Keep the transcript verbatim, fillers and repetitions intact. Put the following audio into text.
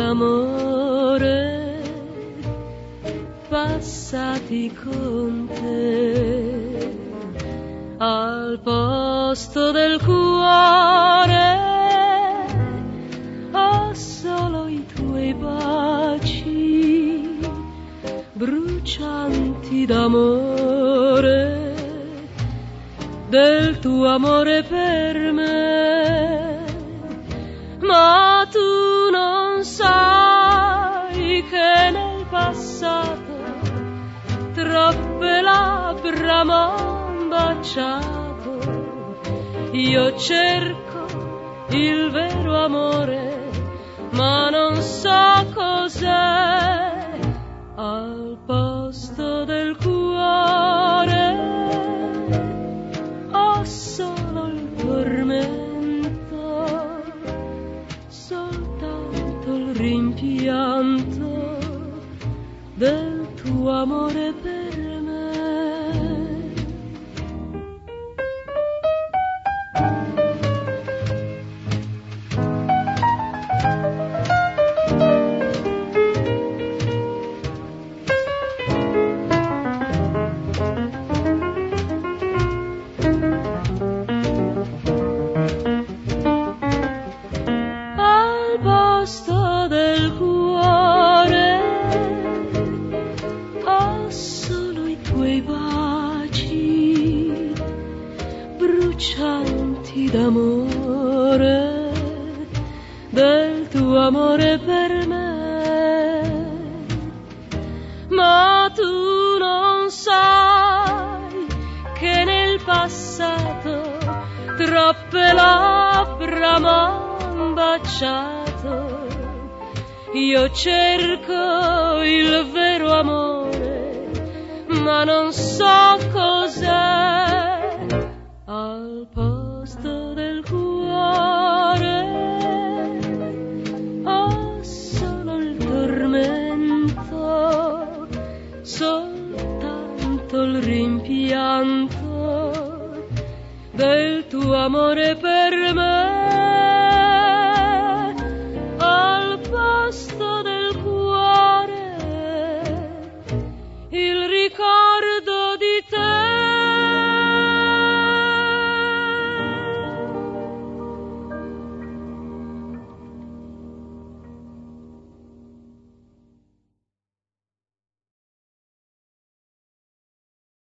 d'amore passati con te, al posto del cuore ho solo i tuoi baci brucianti d'amore, del tuo amore per me. Ma tu non sai che nel passato troppe labbra m'han baciato. Io cerco il vero amore, ma non so cos'è. Al posto del cuore ho solo il tormento, soltanto il rimpianto del tuo amore per me. Al posto del cuore ho solo i tuoi baci brucianti d'amore, del tuo amore per me. Ma tu non sai che nel passato troppe labbra m'han baciato. Io cerco il vero amore, ma non so cos'è. Al posto del cuore ho solo il tormento, soltanto il rimpianto del tuo amore per me.